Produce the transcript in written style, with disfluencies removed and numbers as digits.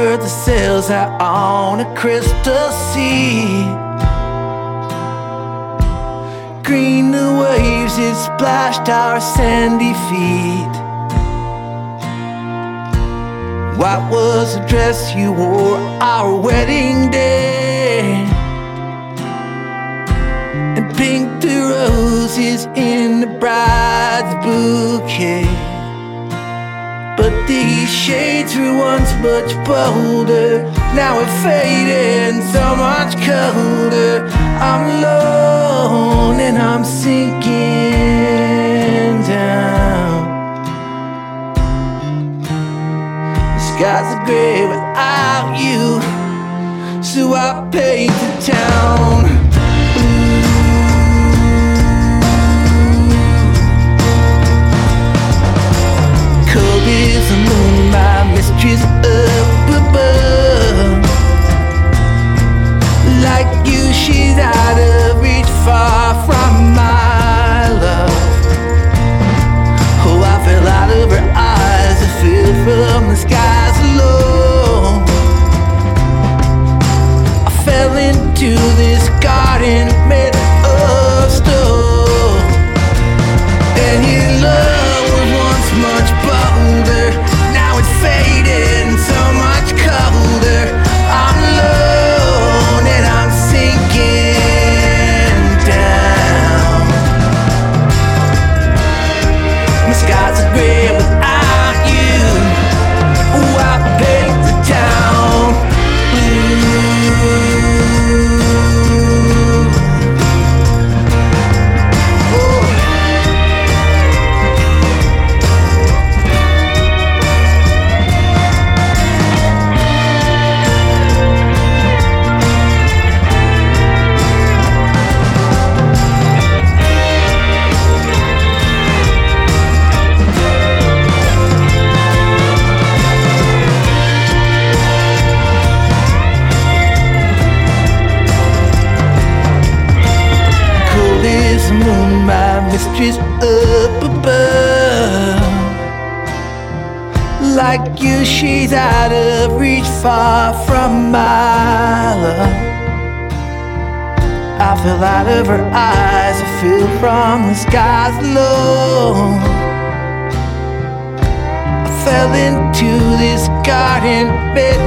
were the sails out on a crystal sea. Green the waves, it splashed our sandy feet. White was the dress you wore our wedding day, and pink the roses in the bride's bouquet. But these shades were once much bolder, now we're fading so much colder. I'm alone and I'm sinking down. The skies are gray without you, so I paint the town. Is the moon, my mistress up above. Like you, she's out of reach, far from my love. Oh, I fell out of her eyes, I fell from the skies alone. I fell into this garden made of stone, and his love was once much bolder, now it's fading so much colder. I'm alone and I'm sinking down. My skies are gray without you. Oh, I paint the town blue. Moon, my mistress up above. Like you, she's out of reach, far from my love. I fell out of her eyes, I fell from the skies alone. I fell into this garden bed